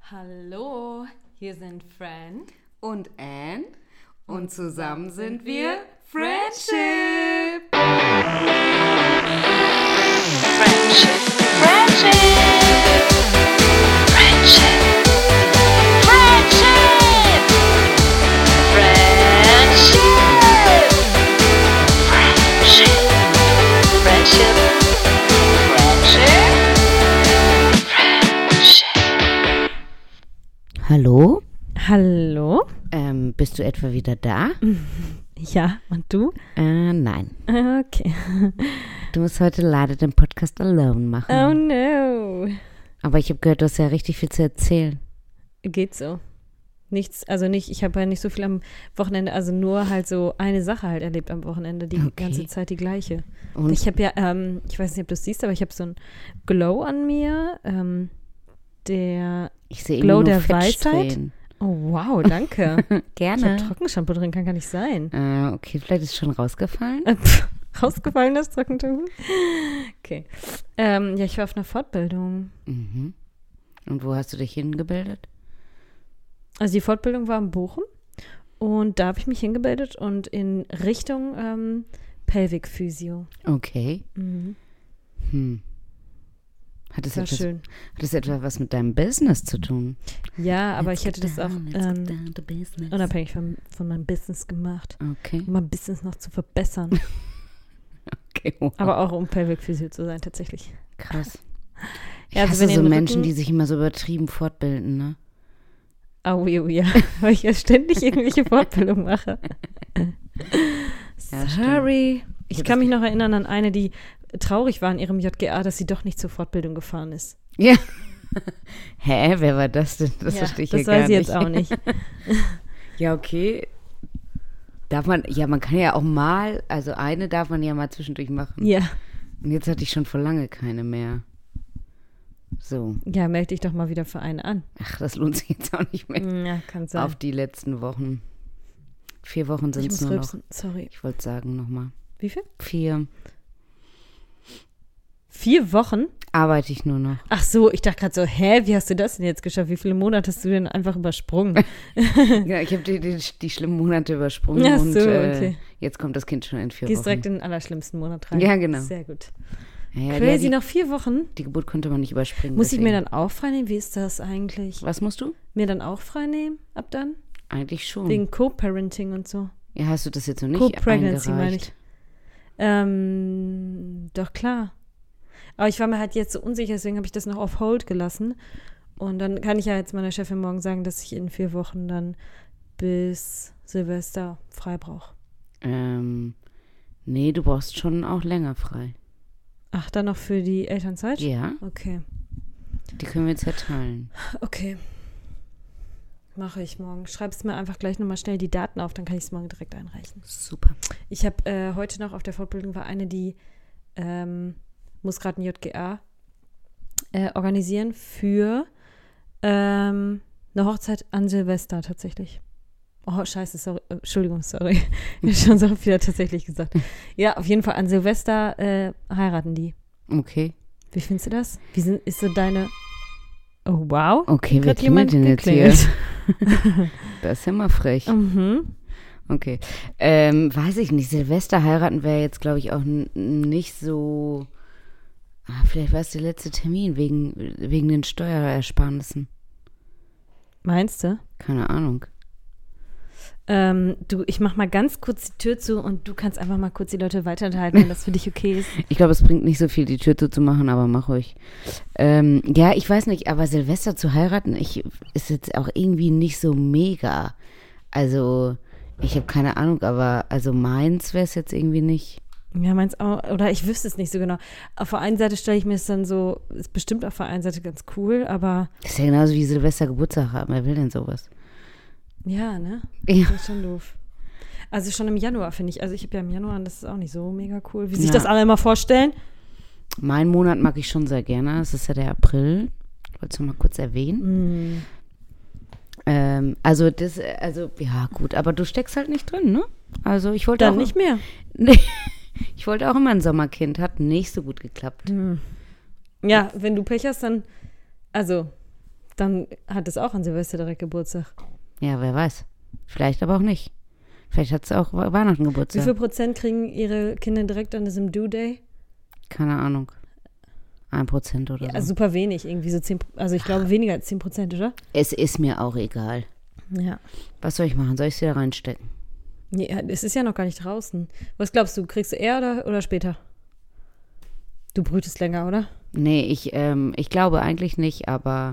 Hallo, hier sind Fran und Anne und zusammen sind wir Friendship. Friendship. Friendship. Friendship. Friendship. Friendship. Friendship. Friendship. Friendship. Hallo? Hallo? Bist du etwa wieder da? Ja, und du? Nein. Okay. Du musst heute leider den Podcast alone machen. Oh no. Aber ich habe gehört, du hast ja richtig viel zu erzählen. Geht so. Nichts, also nicht, ich habe ja nicht so viel am Wochenende, also nur halt so eine Sache halt erlebt am Wochenende, die ganze Zeit die gleiche. Und Ich habe ja, ich weiß nicht, ob du es siehst, aber ich habe so ein Glow an mir, der ich sehe Glow irgendwie nur der Weisheit. Fettsträhnen. Oh wow, danke. Ich habe Gerne. Trockenshampoo drin, kann gar nicht sein. Okay, vielleicht ist es schon rausgefallen. Rausgefallen, das Trockenshampoo? Okay. Ja, ich war auf einer Fortbildung. Mhm. Und wo hast du dich hingebildet? Also die Fortbildung war in Bochum und da habe ich mich hingebildet und in Richtung Pelvikphysio. Okay. Mhm. Hat Das war schön. Hat das etwa was mit deinem Business zu tun? Ja, aber Let's ich hätte get das auch down, let's get down to business. unabhängig von meinem Business gemacht, Okay. um mein Business noch zu verbessern. Okay, wow. Aber auch um Pelvikphysio zu sein, tatsächlich. Krass. Ich Ja, also hasse wenn ihr so den Menschen, Rücken- die sich immer so übertrieben fortbilden, ne? Oh ja, weil ich ja ständig irgendwelche Fortbildungen mache. Ja, Sorry. Ich Ich hab kann das mich noch erinnern an eine, die traurig war in ihrem JGA, dass sie doch nicht zur Fortbildung gefahren ist. Ja. Hä, wer war das denn? Das verstehe ich ja das gar weiß ich nicht. jetzt auch nicht. Ja, okay. Man kann ja auch mal, also eine darf man ja mal zwischendurch machen. Ja, Und jetzt hatte ich schon vor lange keine mehr. So. ja, melde dich doch mal wieder für eine an. Ach, das lohnt sich jetzt auch nicht mehr. Ja, kann sein. Auf die letzten Wochen. 4 Wochen sind ich es muss nur rülpsen. noch. Sorry. Ich wollte sagen nochmal. Wie viel? 4 4 Wochen? arbeite ich nur noch. Ach so, ich dachte gerade so, wie hast du das denn jetzt geschafft? Wie viele Monate hast du denn einfach übersprungen? Ja, ich habe die schlimmen Monate übersprungen Ach so, und okay. jetzt kommt das Kind schon in 4 Gehst Wochen. direkt in den allerschlimmsten Monat rein. Ja, genau. Sehr gut. Ja, Crazy, noch 4 Wochen? die Geburt konnte man nicht überspringen. Muss ich mir deswegen. dann auch frei nehmen? Wie ist das eigentlich? Was musst du? Mir dann auch frei nehmen? Ab dann? Eigentlich schon. Wegen Co-Parenting und so. Ja, hast du das jetzt noch nicht Co-Pregnancy eingereicht? meine ich. Doch, klar. Aber ich war mir halt jetzt so unsicher, deswegen habe ich das noch auf Hold gelassen. Und dann kann ich ja jetzt meiner Chefin morgen sagen, dass ich in 4 Wochen dann bis Silvester frei brauche. Nee, du brauchst schon auch länger frei. Ach, dann noch für die Elternzeit? Ja, Okay. die können wir jetzt ja teilen. Okay. Mache ich morgen. Schreibst mir einfach gleich nochmal schnell die Daten auf, dann kann ich es morgen direkt einreichen. Super. Ich habe heute noch auf der Fortbildung war eine, die muss gerade ein JGA organisieren für eine Hochzeit an Silvester tatsächlich. Oh, scheiße, sorry. Entschuldigung, sorry. Ich habe schon so wieder tatsächlich gesagt. Ja, auf jeden Fall an Silvester heiraten die. Okay. Wie findest du das? Ist so deine... Oh, wow. Okay, wer Hat jemand klingelt denn jetzt hier? geklingelt? Das ist ja mal frech. Mhm. Okay. Weiß ich nicht. Silvester heiraten wäre jetzt, glaube ich, auch nicht so. Vielleicht war es der letzte Termin wegen den Steuerersparnissen. Meinst du? Keine Ahnung. Ich mach mal ganz kurz die Tür zu und du kannst einfach mal kurz die Leute weiterhalten, wenn das für dich okay ist. Ich glaube, es bringt nicht so viel, die Tür zuzumachen, aber mach ruhig. Ja, ich weiß nicht, aber Silvester zu heiraten, ist jetzt auch irgendwie nicht so mega. Also, ich habe keine Ahnung, aber also meins wäre es jetzt irgendwie nicht. Ja, meins auch. Oder ich wüsste es nicht so genau. Auf der einen Seite stelle ich mir es dann so, ist bestimmt auf der einen Seite ganz cool, aber Das ist ja genauso wie Silvester Geburtstag haben. Wer will denn sowas? ja, ne? Ja. Das ist schon doof. Also schon im Januar, finde ich. Also ich habe ja im Januar und das ist auch nicht so mega cool, wie sich Ja. das alle immer vorstellen. Meinen Monat mag ich schon sehr gerne. Das ist ja der April. Ich wollte es mal kurz erwähnen. Also ja gut, aber du steckst halt nicht drin, ne? Also ich wollte Dann auch nicht mehr. Nee, ich wollte auch immer ein Sommerkind, hat nicht so gut geklappt. Ja, wenn du Pech hast, dann, also dann hat es auch an Silvester direkt Geburtstag. Ja, wer weiß. Vielleicht aber auch nicht. Vielleicht hat es auch Weihnachten Wie Geburtstag. viel Prozent kriegen ihre Kinder direkt an diesem Due Day? Keine Ahnung. 1% oder Ja, so. super wenig, irgendwie so 10, also ich glaube weniger als 10%, oder? Es ist mir auch egal. Ja. Was soll ich machen? Soll ich es wieder reinstecken? Ja, es ist ja noch gar nicht draußen. Was glaubst du, kriegst du eher oder später? Du brütest länger, oder? Nee, ich glaube eigentlich nicht, aber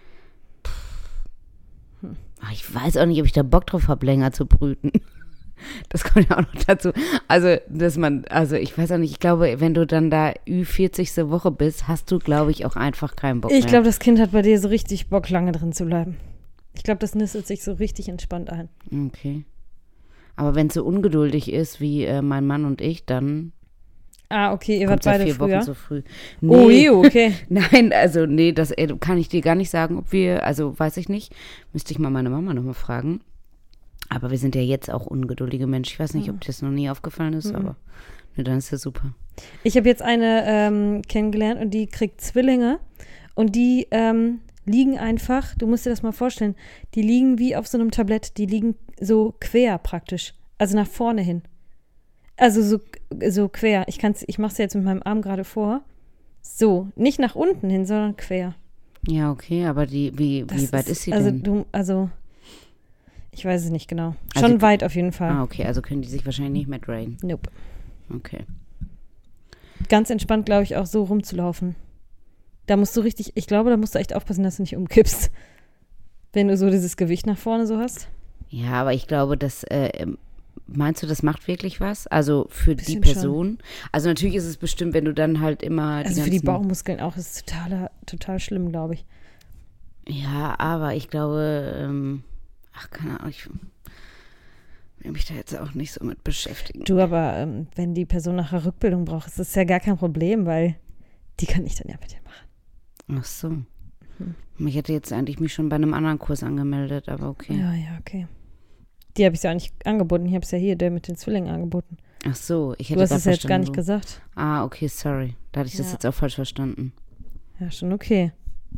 ich weiß auch nicht, ob ich da Bock drauf habe, länger zu brüten. Das kommt ja auch noch dazu. Also, ich weiß auch nicht, ich glaube, wenn du dann da Ü40. Woche bist, hast du, glaube ich, auch einfach keinen Bock mehr. Ich glaube, das Kind hat bei dir so richtig Bock, lange drin zu bleiben. Ich glaube, das nistet sich so richtig entspannt ein. Okay. Aber wenn es so ungeduldig ist wie mein Mann und ich, dann Ah, okay, ihr kommt wart es ja beide 4 Wochen früher. zu früh. Oh, ew, okay. Nein, also nee, das kann ich dir gar nicht sagen, ob wir, also weiß ich nicht. Müsste ich mal meine Mama nochmal fragen. Aber wir sind ja jetzt auch ungeduldige Menschen. Ich weiß nicht, ob dir das noch nie aufgefallen ist, aber ne, dann ist ja super. Ich habe jetzt eine kennengelernt und die kriegt Zwillinge und die liegen einfach, du musst dir das mal vorstellen, die liegen wie auf so einem Tablett, die liegen so quer praktisch, also nach vorne hin. Also so quer. Ich mache es jetzt mit meinem Arm gerade vor. So, nicht nach unten hin, sondern quer. Ja, okay, aber wie weit ist sie also denn? Ich weiß es nicht genau. Also Schon weit auf jeden Fall. Ah, okay, also können die sich wahrscheinlich nicht mehr drainen. Nope. Okay. Ganz entspannt, glaube ich, auch so rumzulaufen. Da musst du richtig, ich glaube, da musst du echt aufpassen, dass du nicht umkippst. Wenn du so dieses Gewicht nach vorne so hast. Ja, aber ich glaube, meinst du, das macht wirklich was? Also für die Bisschen Person? Also natürlich ist es bestimmt, wenn du dann halt immer Also für die Bauchmuskeln auch, ist total schlimm, glaube ich. Ja, aber ich glaube, keine Ahnung, ich will mich da jetzt auch nicht so mit beschäftigen. Du, aber wenn die Person nachher Rückbildung braucht, ist das ja gar kein Problem, weil die kann ich dann ja mit dir machen. Ach so. Ich hätte jetzt eigentlich mich schon bei einem anderen Kurs angemeldet, aber okay. Ja, okay. Die habe ich ja auch nicht angeboten. Ich habe es ja hier, der mit den Zwillingen angeboten. Ach so, ich hätte Du hast grad es ja jetzt gar verstanden, nicht gesagt. Ah, okay, sorry. Da hatte ich das Ja. jetzt auch falsch verstanden. Ja, schon okay.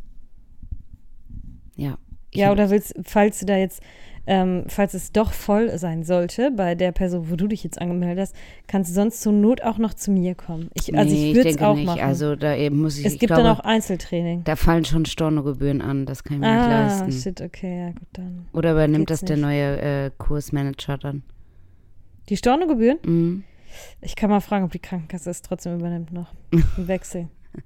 Ja. Ja, oder falls du da jetzt, falls es doch voll sein sollte, bei der Person, wo du dich jetzt angemeldet hast, kannst du sonst zur Not auch noch zu mir kommen. Ich würde es auch nicht. machen. Also da muss ich, Es ich gibt glaube, dann auch Einzeltraining. da fallen schon Stornogebühren an, das kann ich mir nicht leisten. Shit, okay, ja gut, dann. Oder übernimmt geht's das der nicht. neue Kursmanager dann? Die Stornogebühren? Mhm. Ich kann mal fragen, ob die Krankenkasse es trotzdem übernimmt noch. Im Wechsel.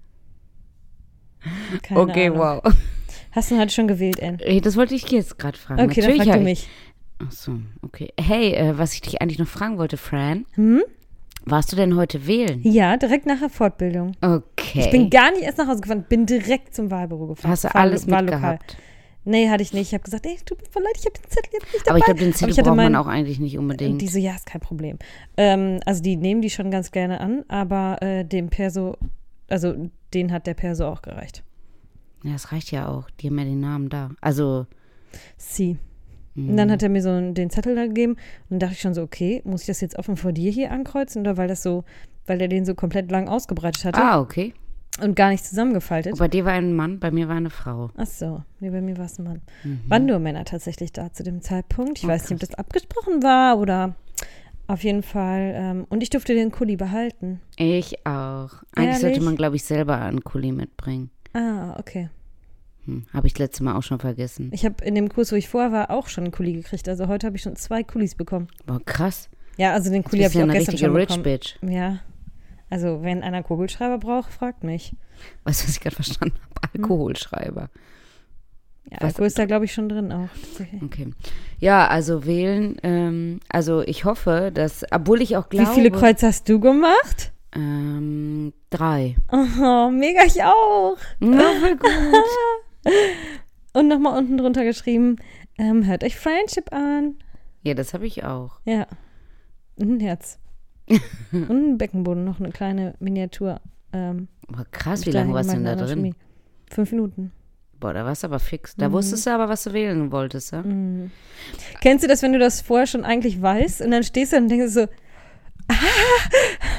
Keine Okay, Ahnung. wow. Hast du heute schon gewählt, Ann? Das wollte ich jetzt gerade fragen. Okay, dann Natürlich frag du hab ich- mich. Ach so, okay. Hey, was ich dich eigentlich noch fragen wollte, Fran, Hm? warst du denn heute wählen? Ja, direkt nach der Fortbildung. Okay. Ich bin gar nicht erst nach Hause gefahren, bin direkt zum Wahlbüro gefahren. Hast du alles Wahllokal. mitgehabt? Nee, hatte ich nicht. Ich habe gesagt, ey, tut mir voll leid, ich habe den Zettel jetzt nicht dabei. Aber ich glaube, den Aber Zettel ich hatte braucht man meinen- auch eigentlich nicht unbedingt. Die so, ja, ist kein Problem. Also die nehmen die schon ganz gerne an, aber dem Perso, also den hat der Perso auch gereicht. Ja, das reicht ja auch. Die haben ja den Namen da. Also, Sie. Und dann hat er mir so den Zettel da gegeben und dann dachte ich schon so, okay, muss ich das jetzt offen vor dir hier ankreuzen oder weil er den so komplett lang ausgebreitet hatte okay. und gar nicht zusammengefaltet. Bei dir war ein Mann, bei mir war eine Frau. Ach so, nee, bei mir war es ein Mann. Waren nur Männer tatsächlich da zu dem Zeitpunkt. Ich weiß nicht, ob das abgesprochen war oder auf jeden Fall. Und ich durfte den Kuli behalten. Ich auch. Eigentlich sollte Ehrlich? man, glaube ich, selber einen Kuli mitbringen. Ah, okay. Habe ich das letzte Mal auch schon vergessen. Ich habe in dem Kurs, wo ich vorher war, auch schon einen Kuli gekriegt. Also heute habe ich schon 2 Kulis bekommen. Boah, krass. Ja, also den Du Kuli habe bist ich ja auch eine gestern richtige schon Rich bekommen. Bitch. Ja. Also wenn einer Kugelschreiber braucht, fragt mich. Weißt du, was ich gerade verstanden habe? Alkoholschreiber. Ja, Was- Alkohol ist da, glaube ich, schon drin auch. Tatsächlich. Okay. Ja, also wählen, also ich hoffe, dass, obwohl ich auch glaube. Wie viele Kreuze hast du gemacht? 3. Oh, mega, ich auch. Ja, voll gut. Und nochmal unten drunter geschrieben, hört euch Friendship an. Ja, das habe ich auch. Ja. Und ein Herz. Und ein Beckenboden, noch eine kleine Miniatur. Aber krass, wie lange warst du denn da drin? 5 Minuten. Boah, da warst du aber fix. Da wusstest du aber, was du wählen wolltest, ja? Kennst du das, wenn du das vorher schon eigentlich weißt und dann stehst du und denkst so,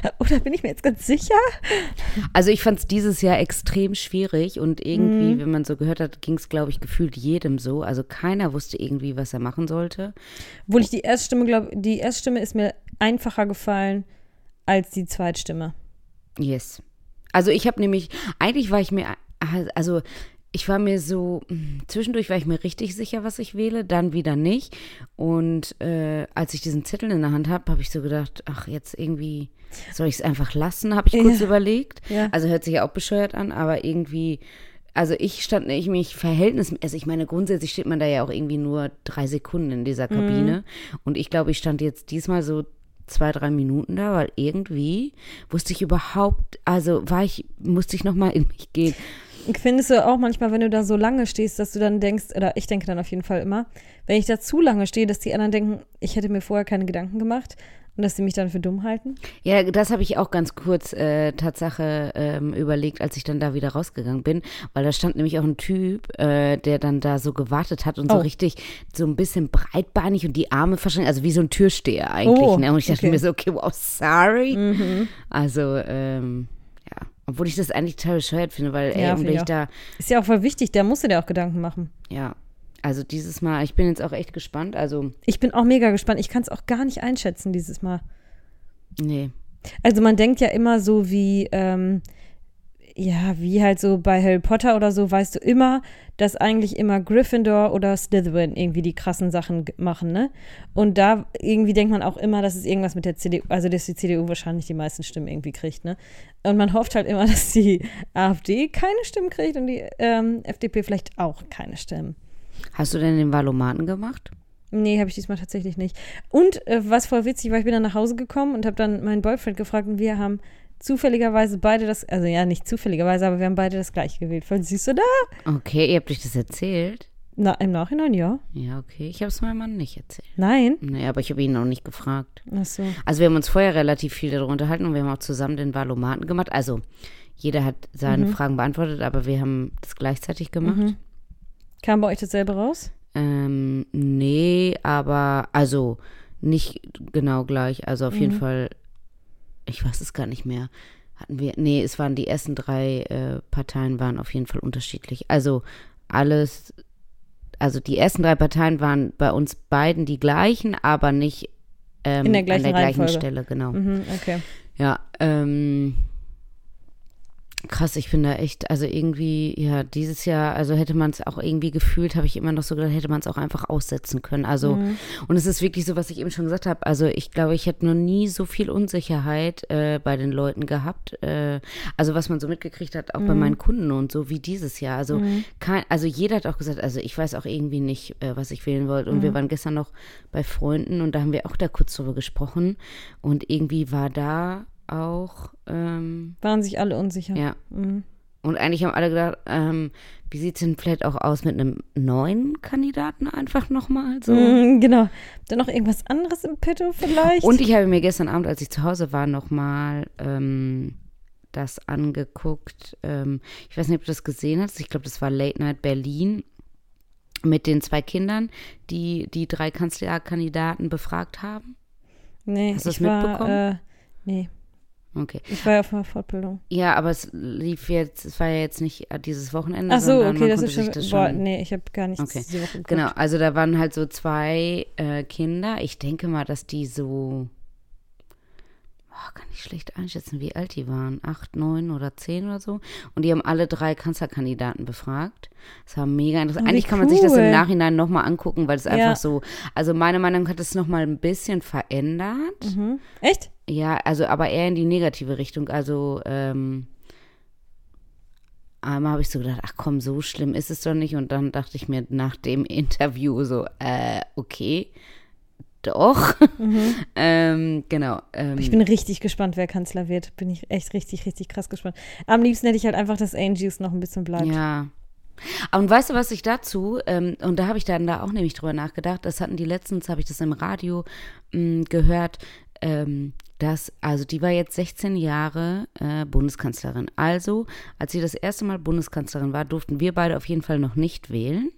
Oder bin ich mir jetzt ganz sicher? Also ich fand es dieses Jahr extrem schwierig und irgendwie, wenn man so gehört hat, ging es, glaube ich, gefühlt jedem so. Also keiner wusste irgendwie, was er machen sollte. Obwohl ich die Erststimme ist mir einfacher gefallen als die Zweitstimme. Yes. Also ich habe nämlich, eigentlich war ich mir, also ich war mir so, zwischendurch war ich mir richtig sicher, was ich wähle, dann wieder nicht. Und als ich diesen Zettel in der Hand habe ich so gedacht, ach, jetzt irgendwie soll ich es einfach lassen, habe ich kurz überlegt. Ja. Also hört sich ja auch bescheuert an, aber irgendwie, also ich meine, grundsätzlich steht man da ja auch irgendwie nur 3 Sekunden in dieser Kabine. Und ich glaube, ich stand jetzt diesmal so 2-3 Minuten da, weil irgendwie wusste ich überhaupt, also musste ich nochmal in mich gehen. Findest du auch manchmal, wenn du da so lange stehst, dass du dann denkst, oder ich denke dann auf jeden Fall immer, wenn ich da zu lange stehe, dass die anderen denken, ich hätte mir vorher keine Gedanken gemacht und dass sie mich dann für dumm halten? Ja, das habe ich auch ganz kurz Tatsache überlegt, als ich dann da wieder rausgegangen bin, weil da stand nämlich auch ein Typ, der dann da so gewartet hat und so richtig so ein bisschen breitbeinig und die Arme verschränkt, also wie so ein Türsteher eigentlich. Ne? Und ich dachte mir so, okay, wow, sorry. Also, ja, obwohl ich das eigentlich total bescheuert finde, weil ist ja auch voll wichtig, der musste dir auch Gedanken machen. Ja, also dieses Mal, ich bin jetzt auch echt gespannt, also. Ich bin auch mega gespannt, ich kann es auch gar nicht einschätzen dieses Mal. Nee. Also man denkt ja immer so wie, wie halt so bei Harry Potter oder so, weißt du immer, dass eigentlich immer Gryffindor oder Slytherin irgendwie die krassen Sachen machen, ne? Und da irgendwie denkt man auch immer, dass es irgendwas mit der CDU, also dass die CDU wahrscheinlich die meisten Stimmen irgendwie kriegt, ne? Und man hofft halt immer, dass die AfD keine Stimmen kriegt und die FDP vielleicht auch keine Stimmen. Hast du denn den Wahlomaten gemacht? Nee, habe ich diesmal tatsächlich nicht. Und was voll witzig war, ich bin dann nach Hause gekommen und habe dann meinen Boyfriend gefragt und wir haben zufälligerweise beide also ja, nicht zufälligerweise, aber wir haben beide das gleiche gewählt. Voll süß, oder? Okay, ihr habt euch das erzählt? Na, im Nachhinein, ja. Ja, okay. Ich habe es meinem Mann nicht erzählt. Nein? Nee, aber ich habe ihn auch nicht gefragt. Ach so. Also wir haben uns vorher relativ viel darüber unterhalten und wir haben auch zusammen den Wahlomaten gemacht. Also jeder hat seine Fragen beantwortet, aber wir haben das gleichzeitig gemacht. Kam bei euch dasselbe raus? Nee, aber also nicht genau gleich. Also auf jeden Fall, ich weiß es gar nicht mehr. Es waren die ersten 3 Parteien waren auf jeden Fall unterschiedlich. Also die ersten 3 Parteien waren bei uns beiden die gleichen, aber nicht in der gleichen an der gleichen Reihenfolge. Stelle, genau. Okay. Ja, krass, ich bin da echt, also irgendwie, ja, dieses Jahr, also hätte man es auch irgendwie gefühlt, habe ich immer noch so gedacht, hätte man es auch einfach aussetzen können. Also, und es ist wirklich so, was ich eben schon gesagt habe, also ich glaube, ich hätte noch nie so viel Unsicherheit bei den Leuten gehabt, also was man so mitgekriegt hat, auch bei meinen Kunden und so, wie dieses Jahr. Also, also jeder hat auch gesagt, also ich weiß auch irgendwie nicht, was ich wählen wollte. Und wir waren gestern noch bei Freunden und da haben wir auch da kurz drüber gesprochen und irgendwie war da auch waren sich alle unsicher. Ja. Und eigentlich haben alle gedacht, wie sieht es denn vielleicht auch aus mit einem neuen Kandidaten einfach nochmal? So. Genau. Dann noch irgendwas anderes im Petto vielleicht? Und ich habe mir gestern Abend, als ich zu Hause war, nochmal das angeguckt. Ich weiß nicht, ob du das gesehen hast. Ich glaube, das war Late Night Berlin mit den 2 Kindern, die 3 Kanzlerkandidaten befragt haben. Nee, hast du das mitbekommen? Nee. Okay. Ich war ja auf einer Fortbildung. Ja, aber es war ja jetzt nicht dieses Wochenende. Ach so, sondern okay, man das ist konnte schon, sich das schon. nee, ich habe gar nichts diese Woche geguckt. Genau, also da waren halt so 2 Kinder. Ich denke mal, dass die so, kann ich schlecht einschätzen, wie alt die waren. 8, 9 oder 10 oder so. Und die haben alle 3 Kanzlerkandidaten befragt. Das war mega interessant. Eigentlich kann man sich das im Nachhinein nochmal angucken, weil es einfach so, also meiner Meinung nach hat es nochmal ein bisschen verändert. Echt? Ja, also aber eher in die negative Richtung. Also einmal habe ich so gedacht, ach komm, so schlimm ist es doch nicht. Und dann dachte ich mir nach dem Interview so, okay, doch. Genau. Ich bin richtig gespannt, wer Kanzler wird. Bin ich echt richtig, richtig krass gespannt. Am liebsten hätte ich halt einfach, dass Angie noch ein bisschen bleibt. Ja. Und weißt du, was ich dazu, und da habe ich dann da auch nämlich drüber nachgedacht, habe ich das im Radio gehört, also die war jetzt 16 Jahre Bundeskanzlerin. Also, als sie das erste Mal Bundeskanzlerin war, durften wir beide auf jeden Fall noch nicht wählen.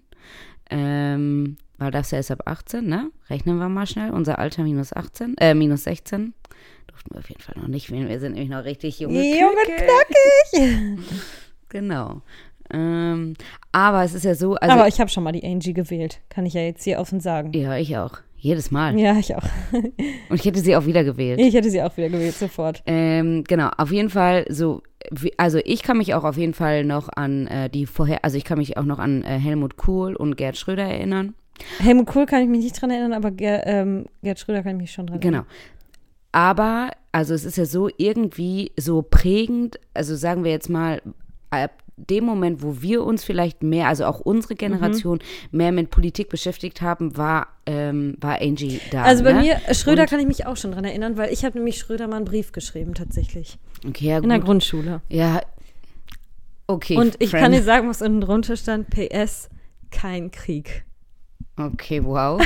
Weil das ja erst ab 18, ne? Rechnen wir mal schnell. Unser Alter minus 16. durften wir auf jeden Fall noch nicht wählen. Wir sind nämlich noch richtig junge Knackig. Genau. Aber es ist ja so, also Aber ich habe schon mal die Angie gewählt. Kann ich ja jetzt hier offen sagen. ja, ich auch. Jedes Mal. Ja, ich auch. Und ich hätte sie auch wieder gewählt. Ich hätte sie auch wieder gewählt, sofort. Genau, auf jeden Fall so, also ich kann mich auch auf jeden Fall noch an also ich kann mich auch noch an Helmut Kohl und Gerd Schröder erinnern. Helmut Kohl kann ich mich nicht dran erinnern, aber Gerd Schröder kann ich mich schon dran erinnern. Genau. Aber, also es ist ja so irgendwie so prägend, also sagen wir jetzt mal, ab dem Moment, wo wir uns vielleicht mehr, also auch unsere Generation, mehr mit Politik beschäftigt haben, war Angie da. Also bei ne? mir, Schröder Und- kann ich mich auch schon dran erinnern, weil ich habe nämlich Schröder mal einen Brief geschrieben, tatsächlich. Okay, ja, In der gut. Grundschule. Ja, okay. Und ich Friend. kann dir sagen, was unten drunter stand, PS, kein Krieg. Okay, wow.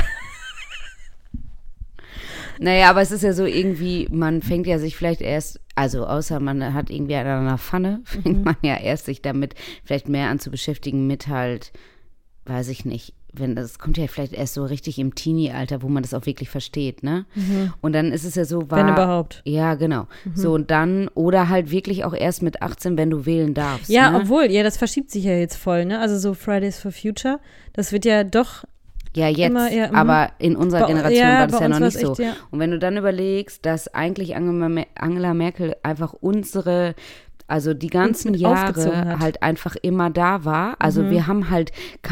Naja, aber es ist ja so irgendwie, man fängt ja sich vielleicht erst, also außer man hat irgendwie an einer Pfanne, fängt man ja erst sich damit vielleicht mehr an zu beschäftigen mit halt, weiß ich nicht, wenn das kommt ja vielleicht erst so richtig im Teenie-Alter, wo man das auch wirklich versteht, ne? Und dann ist es ja so, Wenn überhaupt. Ja, genau. So und dann, oder halt wirklich auch erst mit 18, wenn du wählen darfst. Ja, ne? obwohl, ja, das verschiebt sich ja jetzt voll, ne? Also so Fridays for Future, das wird ja doch. Ja, jetzt, Immer eher, aber in unserer Generation war das bei ja uns noch nicht war's so. echt, ja. Und wenn du dann überlegst, dass eigentlich Angela Merkel einfach also die ganzen mit aufgezogen Jahre hat. halt einfach immer da war. Also wir haben halt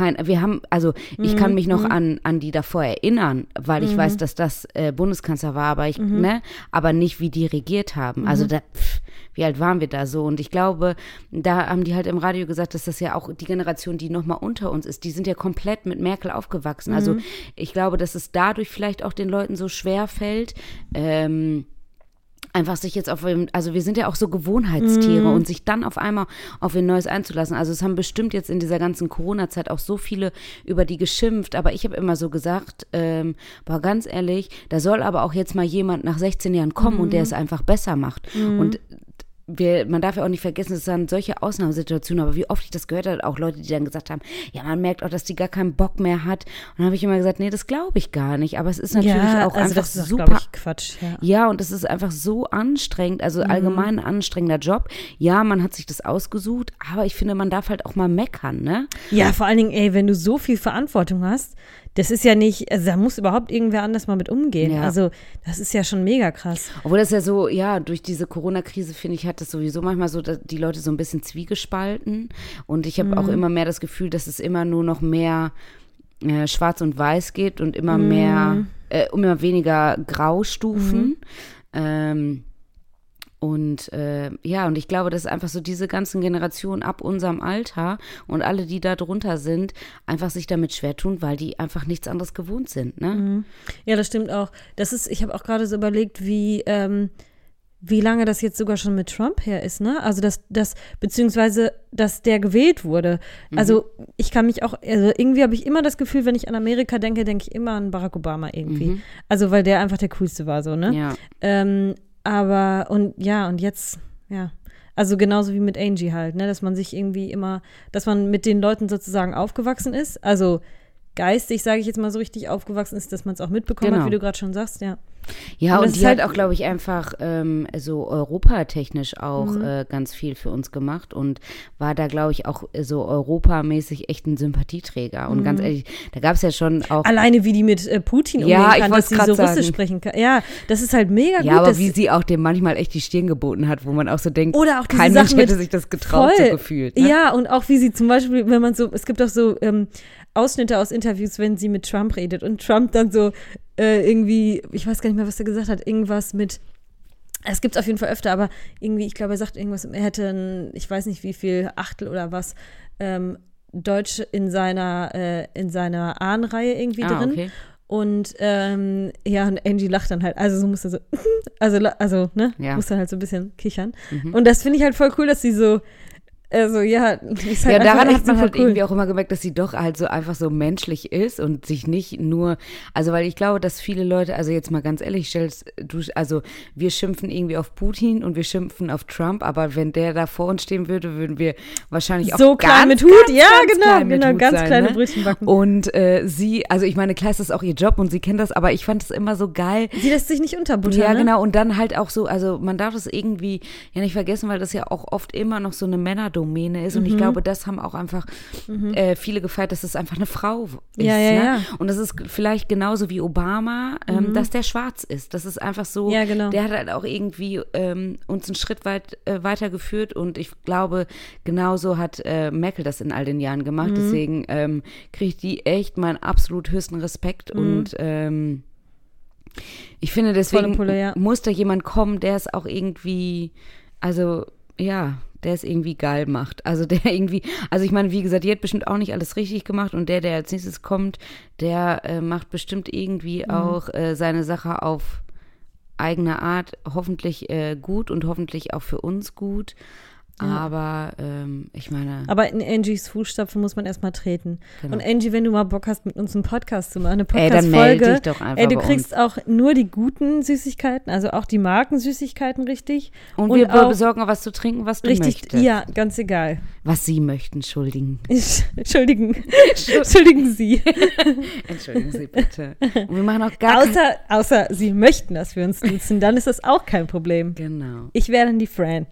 ich kann mich noch an die davor erinnern, weil ich weiß, dass das Bundeskanzler war, aber aber nicht, wie die regiert haben. Also wie alt waren wir da so? Und ich glaube, da haben die halt im Radio gesagt, dass das ja auch die Generation, die nochmal unter uns ist, die sind ja komplett mit Merkel aufgewachsen. Also ich glaube, dass es dadurch vielleicht auch den Leuten so schwer fällt, einfach sich jetzt also wir sind ja auch so Gewohnheitstiere und sich dann auf einmal auf ein Neues einzulassen. Also es haben bestimmt jetzt in dieser ganzen Corona-Zeit auch so viele über die geschimpft, aber ich habe immer so gesagt, ganz ehrlich, da soll aber auch jetzt mal jemand nach 16 Jahren kommen und der es einfach besser macht. Und man darf ja auch nicht vergessen, es waren solche Ausnahmesituationen, aber wie oft ich das gehört habe, auch Leute, die dann gesagt haben, ja, man merkt auch, dass die gar keinen Bock mehr hat. Und dann habe ich immer gesagt, nee, das glaube ich gar nicht. Aber es ist natürlich auch einfach das ist, super. glaub ich, Quatsch. Ja. Ja, und es ist einfach so anstrengend, also allgemein ein anstrengender Job. Ja, man hat sich das ausgesucht, aber ich finde, man darf halt auch mal meckern, ne? Ja, vor allen Dingen, ey, wenn du so viel Verantwortung hast, das ist ja nicht, also da muss überhaupt irgendwer anders mal mit umgehen. Ja. Also das ist ja schon mega krass. Obwohl das ja so, ja, durch diese Corona-Krise, finde ich, hat das sowieso manchmal so die Leute so ein bisschen zwiegespalten. Und ich habe auch immer mehr das Gefühl, dass es immer nur noch mehr schwarz und weiß geht und immer mehr, immer weniger Graustufen. Und ich glaube, dass einfach so diese ganzen Generationen ab unserem Alter und alle, die da drunter sind, einfach sich damit schwer tun, weil die einfach nichts anderes gewohnt sind, ne? Ja, das stimmt auch. Ich habe auch gerade so überlegt, wie lange das jetzt sogar schon mit Trump her ist, ne? Also beziehungsweise, dass der gewählt wurde. Also ich kann mich auch, also irgendwie habe ich immer das Gefühl, wenn ich an Amerika denke, denke ich immer an Barack Obama irgendwie. Also weil der einfach der Coolste war, so, ne? Ja. Aber, und jetzt, ja. Also genauso wie mit Angie halt, ne? Dass man sich irgendwie immer, dass man mit den Leuten sozusagen aufgewachsen ist. Also geistig, sage ich jetzt mal so richtig aufgewachsen ist, dass man es auch mitbekommen hat, wie du gerade schon sagst, ja. Ja, Und und das die ist hat halt- auch, glaube ich, einfach so europatechnisch auch ganz viel für uns gemacht und war da, glaube ich, auch so europamäßig echt ein Sympathieträger. Und ganz ehrlich, da gab es ja schon auch. Alleine, wie die mit Putin Ja, umgehen ich kann, dass wollt's sie grad so sagen. Russisch sprechen kann. Ja, das ist halt mega gut. Ja, aber dass- wie sie auch dem manchmal echt die Stirn geboten hat, wo man auch so denkt, Oder auch diese kein Mensch Sachen hätte mit- sich das getraut, voll. so gefühlt. Ne? Ja, und auch wie sie zum Beispiel, wenn man so, es gibt auch so Ausschnitte aus Interviews, wenn sie mit Trump redet und Trump dann so irgendwie, ich weiß gar nicht mehr, was er gesagt hat, irgendwas mit, es gibt es auf jeden Fall öfter, aber irgendwie, ich glaube, er sagt irgendwas, er hätte ich weiß nicht wie viel, Achtel oder was, Deutsch in seiner Ahnenreihe irgendwie drin. Okay. Und und Angie lacht dann halt, also so muss er so, also ne, Ja. muss dann halt so ein bisschen kichern. Und das finde ich halt voll cool, dass sie so, Also ja, die ist halt Ja, daran einfach hat echt man super halt cool. irgendwie auch immer gemerkt, dass sie doch halt so einfach so menschlich ist und sich nicht nur, also weil ich glaube, dass viele Leute, also jetzt mal ganz ehrlich, also wir schimpfen irgendwie auf Putin und wir schimpfen auf Trump, aber wenn der da vor uns stehen würde, würden wir wahrscheinlich auch So klein ganz, mit Hut, ganz, ja, ganz genau, klein mit genau, Hut ganz sein, kleine ne? Brötchen backen. Und sie, also ich meine, klar ist das auch ihr Job und sie kennt das, aber ich fand es immer so geil. Sie lässt sich nicht unterbuttern, Ja, ne? genau. Und dann halt auch so, also man darf es irgendwie ja nicht vergessen, weil das ja auch oft immer noch so eine Männerdomäne ist. Und ich glaube, das haben auch einfach viele gefeiert, dass es einfach eine Frau ist. Ja, ja, ne? ja. Und das ist vielleicht genauso wie Obama, dass der schwarz ist. Das ist einfach so, Ja, genau. der hat halt auch irgendwie uns einen Schritt weitergeführt. Und ich glaube, genauso hat Merkel das in all den Jahren gemacht. Deswegen kriegt die echt meinen absolut höchsten Respekt. Und ich finde, deswegen Pulle, ja. muss da jemand kommen, der es auch irgendwie, also ja, der es irgendwie geil macht. Also der irgendwie, also ich meine, wie gesagt, die hat bestimmt auch nicht alles richtig gemacht und der als nächstes kommt, der macht bestimmt irgendwie auch seine Sache auf eigene Art, hoffentlich gut und hoffentlich auch für uns gut. Aber ich meine. Aber in Angies Fußstapfen muss man erstmal treten. Genau. Und Angie, wenn du mal Bock hast, mit uns einen Podcast zu machen, eine Ey, dann Podcast-Folge. melde dich doch einfach Ey, du bei kriegst auch nur die guten Süßigkeiten, also auch die Markensüßigkeiten richtig. Und wir auch besorgen auch was zu trinken, was du richtig, möchtest. ja, ganz egal. Was sie möchten, entschuldigen. Entschuldigen Sie. Entschuldigen Sie bitte. Und wir machen auch gar Außer Sie möchten, dass wir uns duzen, dann ist das auch kein Problem. Genau. Ich wäre dann die Fran.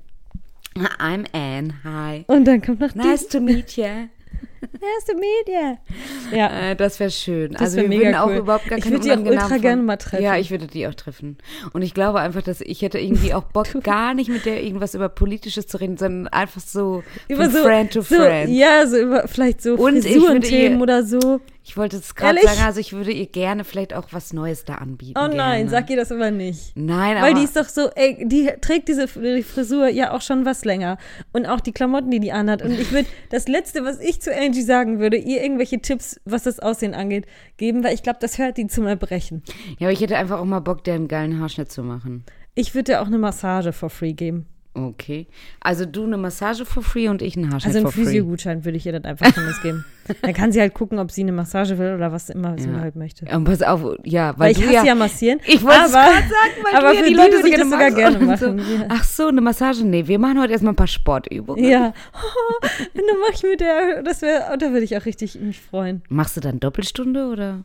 I'm Anne, hi. Und dann kommt noch Nice to meet you. Nice to meet you. Ja. Das wäre schön. Das Also wär wir mega würden auch cool. überhaupt gar Ich keine würde die auch unangenehmen ultra gerne mal treffen. Ja, ich würde die auch treffen. Und ich glaube einfach, dass ich hätte irgendwie auch Bock, gar nicht mit der irgendwas über Politisches zu reden, sondern einfach so Über von Friend to so, Friend. Ja, so über vielleicht so Und ich würde Frisurenthemen ihr- oder so. Ich wollte es gerade Ehrlich? sagen, also ich würde ihr gerne vielleicht auch was Neues da anbieten. Oh nein, gerne. sag ihr das immer nicht. Nein, aber Weil die ist doch so, ey, die trägt die Frisur ja auch schon was länger. Und auch die Klamotten, die anhat. Und ich würde, das Letzte, was ich zu Angie sagen würde, ihr irgendwelche Tipps, was das Aussehen angeht, geben, weil ich glaube, das hört die zum Erbrechen. ja, aber ich hätte einfach auch mal Bock, der einen geilen Haarschnitt zu machen. Ich würde dir auch eine Massage for free geben. Okay. Also du eine Massage for free und ich einen Haarschnitt Also einen for free. Physio-Gutschein würde ich ihr dann einfach schon das geben. Dann kann sie halt gucken, ob sie eine Massage will oder was immer sie Ja. halt möchte. Und pass auf, ja, Weil ich du hasse ja massieren. Ich wollte es aber- gerade sagen, weil aber du ja für die die Leute würde so ich das sogar magst gerne und machen, So. ja. Ach so, eine Massage? Nee, wir machen heute erstmal ein paar Sportübungen. Ja. Und dann mache ich mit der, da würde ich auch richtig mich freuen. Machst du dann Doppelstunde oder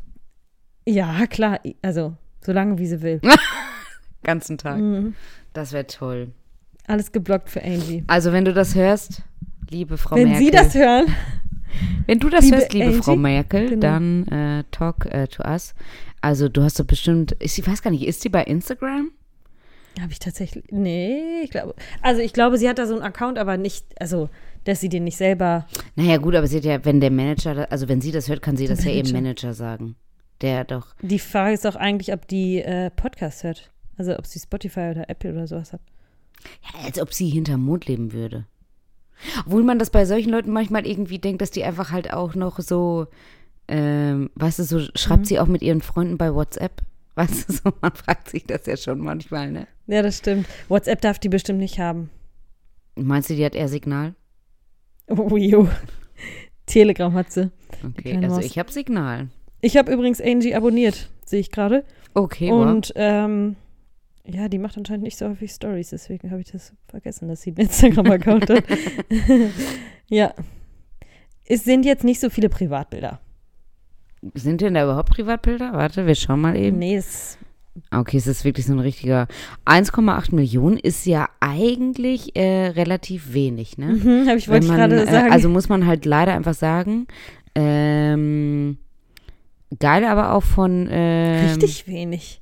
Ja, klar. Also, so lange wie sie will. ganzen Tag? Mhm. Das wäre toll. Alles geblockt für Angie. Also wenn du das hörst, liebe Frau Wenn Merkel. Sie das hören. Wenn du das Liebe hörst, liebe Angie, Frau Merkel, genau. dann talk to us. Also du hast doch bestimmt, ich weiß gar nicht, ist sie bei Instagram? Habe ich tatsächlich. Nee, ich glaube. Also, ich glaube, sie hat da so einen Account, aber nicht. Also, dass sie den nicht selber. Naja gut, aber sie hat ja, wenn der Manager, also wenn sie das hört, kann sie Der das ja eben Manager. Manager sagen. Der doch. Die Frage ist auch eigentlich, ob die Podcasts hört. Also, ob sie Spotify oder Apple oder sowas hat. Ja, als ob sie hinterm Mond leben würde. Obwohl man das bei solchen Leuten manchmal irgendwie denkt, dass die einfach halt auch noch so, weißt du, so schreibt sie auch mit ihren Freunden bei WhatsApp. Weißt du, so, man fragt sich das ja schon manchmal, ne? Ja, das stimmt. WhatsApp darf die bestimmt nicht haben. Meinst du, die hat eher Signal? Oh, jo. Telegram hat sie. Okay, kleine also Maus. ich habe Signal. Ich habe übrigens Angie abonniert, sehe ich gerade. Okay, wow. Und ja, die macht anscheinend nicht so häufig Stories, deswegen habe ich das vergessen, dass sie einen Instagram-Account hat. Ja. Es sind jetzt nicht so viele Privatbilder. Sind denn da überhaupt Privatbilder? Warte, wir schauen mal eben. Nee, es Okay, es ist wirklich so ein richtiger 1,8 Millionen ist ja eigentlich relativ wenig, ne? wollte ich Wenn man, gerade sagen. Also muss man halt leider einfach sagen, geil aber auch von richtig wenig.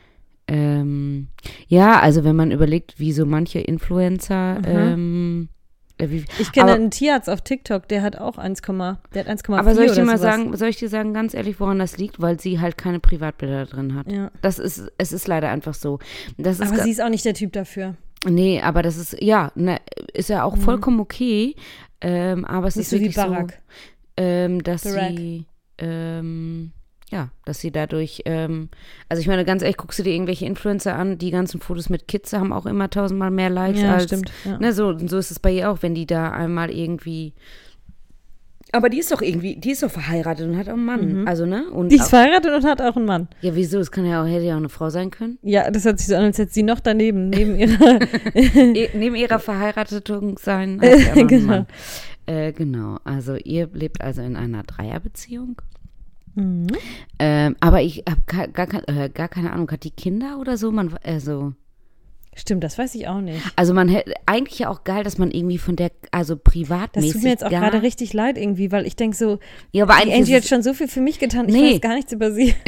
ja, also wenn man überlegt, wie so manche Influencer Ich kenne aber- einen Tierarzt auf TikTok, der hat auch 1,4 aber soll ich dir oder mal sowas. sagen, soll ich dir sagen, ganz ehrlich, woran das liegt? Weil sie halt keine Privatbilder drin hat. Ja. Es ist leider einfach so. Das ist Aber sie ist auch nicht der Typ dafür. Nee, aber das ist, ja, ne, ist ja auch vollkommen okay. Aber es Nicht ist so wie wirklich Barack. so, dass Barack. sie, ja, dass sie dadurch, also ich meine, ganz ehrlich, guckst du dir irgendwelche Influencer an, die ganzen Fotos mit Kids haben auch immer 1000-mal mehr Likes Ja, als, stimmt. Ja. ne, so ist es bei ihr auch, wenn die da einmal irgendwie, aber die ist doch verheiratet und hat auch einen Mann, also, ne? Und Die ist verheiratet und hat auch einen Mann. ja, wieso, es hätte ja auch eine Frau sein können. Ja, das hört sich so an, als hätte sie noch daneben, neben ihrer. Neben ihrer Verheiratetung sein, hat sie auch noch einen Genau. Mann. Genau, also ihr lebt also in einer Dreierbeziehung. Mhm. Aber ich habe gar keine Ahnung, hat die Kinder oder so? Stimmt, das weiß ich auch nicht. Also man hätte eigentlich ja auch geil, dass man irgendwie von der, also Das privatmäßig tut mir jetzt auch gar, gerade richtig leid irgendwie, weil ich denke so, ja, aber die eigentlich Angie hat ist schon so viel für mich getan, ich Nee. weiß gar nichts über sie.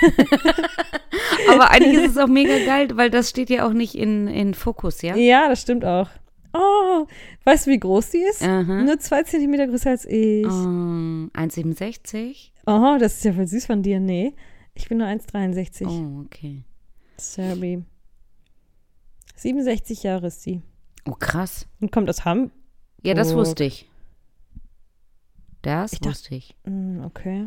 aber eigentlich ist es auch mega geil, weil das steht ja auch nicht in Fokus, ja? Ja, das stimmt auch. Oh, weißt du, wie groß die ist? Aha. Nur 2 Zentimeter größer als ich. 1,67? Oh, das ist ja voll süß von dir. Nee, ich bin nur 1,63. Oh, okay. Serbi. 67 Jahre ist sie. Oh, krass. Und kommt aus Hamburg. Ja, das Oh. wusste ich. Das Ich dachte- wusste ich. Okay.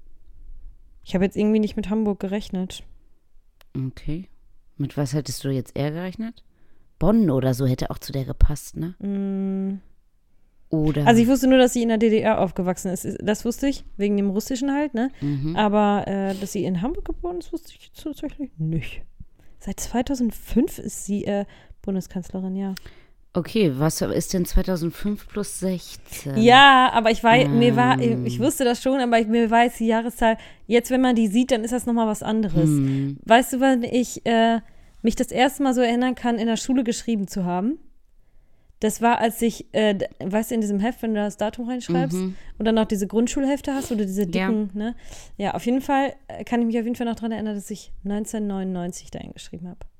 Ich habe jetzt irgendwie nicht mit Hamburg gerechnet. Okay. Mit was hättest du jetzt eher gerechnet? Bonn oder so hätte auch zu der gepasst, ne? Mm. Oder. Also ich wusste nur, dass sie in der DDR aufgewachsen ist. Das wusste ich, wegen dem Russischen halt, ne? Aber dass sie in Hamburg geboren ist, wusste ich tatsächlich nicht. Seit 2005 ist sie Bundeskanzlerin, ja. Okay, was ist denn 2005 plus 16? Ja, aber ich wusste das schon, aber mir war jetzt die Jahreszahl, jetzt wenn man die sieht, dann ist das nochmal was anderes. Weißt du, wann ich mich das erste Mal so erinnern kann, in der Schule geschrieben zu haben? Das war, als ich, weißt du, in diesem Heft, wenn du das Datum reinschreibst und dann noch diese Grundschulhefte hast oder diese dicken, ne? Ja, auf jeden Fall kann ich mich auf jeden Fall noch daran erinnern, dass ich 1999 da eingeschrieben habe.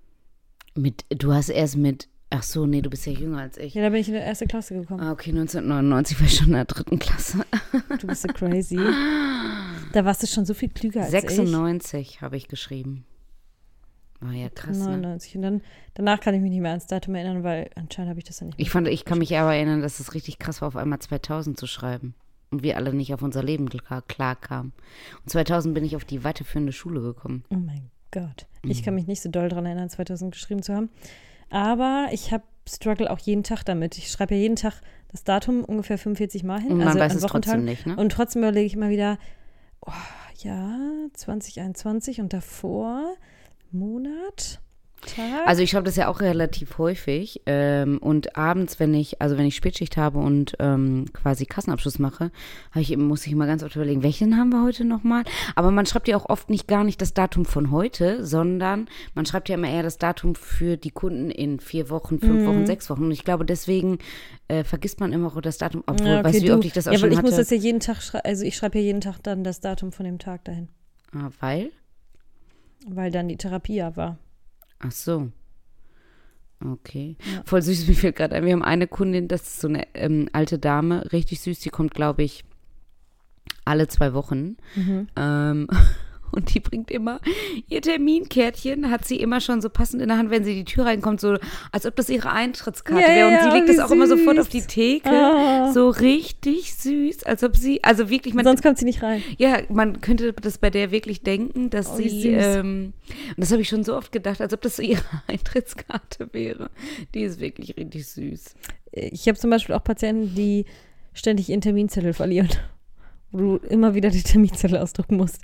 Du hast erst mit, ach so, nee, du bist ja jünger als ich. Ja, da bin ich in die erste Klasse gekommen. Ah, okay, 1999 war ich schon in der 3. Klasse. Du bist so crazy. Da warst du schon so viel klüger als 96 habe ich geschrieben. War ja ich. krass, ne? 99. Und dann, danach kann ich mich nicht mehr ans Datum erinnern, weil anscheinend habe ich das dann nicht mehr. Ich kann mich aber erinnern, dass es richtig krass war, auf einmal 2000 zu schreiben. Und wir alle nicht auf unser Leben klar kamen. Und 2000 bin ich auf die weiterführende Schule gekommen. Oh mein Gott. Ich kann mich nicht so doll daran erinnern, 2000 geschrieben zu haben. Aber ich habe Struggle auch jeden Tag damit. Ich schreibe ja jeden Tag das Datum ungefähr 45 Mal hin. Und man also weiß an es Wochentagen. trotzdem nicht, ne? Und trotzdem überlege ich immer wieder, oh, ja, 2021 und davor Monat, Tag. Also ich schreibe das ja auch relativ häufig und abends, wenn ich Spätschicht habe und quasi Kassenabschluss mache, muss ich immer ganz oft überlegen, welchen haben wir heute nochmal? Aber man schreibt ja auch oft gar nicht das Datum von heute, sondern man schreibt ja immer eher das Datum für die Kunden in 4 Wochen, 5 Wochen, 6 Wochen. Und ich glaube, deswegen vergisst man immer auch das Datum, obwohl, Ja, okay, weißt du, wie oft ich das auch ja, schon weil ich hatte? muss das ja jeden Tag schreiben, also ich schreibe ja jeden Tag dann das Datum von dem Tag dahin, Weil? weil dann die Therapie ja war. Ach so. Okay. Ja. Voll süß, mir fällt gerade ein. Wir haben eine Kundin, das ist so eine alte Dame, richtig süß, die kommt, glaube ich, alle 2 Wochen. Und die bringt immer ihr Terminkärtchen, hat sie immer schon so passend in der Hand, wenn sie in die Tür reinkommt, so als ob das ihre Eintrittskarte wäre. Und sie legt wie das auch immer sofort süß. auf die Theke. Oh. So richtig süß, als ob sie, also wirklich, Sonst kommt sie nicht rein. ja, man könnte das bei der wirklich denken, dass wie sie, süß. und das habe ich schon so oft gedacht, als ob das so ihre Eintrittskarte wäre. Die ist wirklich richtig süß. Ich habe zum Beispiel auch Patienten, die ständig ihren Terminzettel verlieren, wo du immer wieder die Terminzettel ausdrucken musst.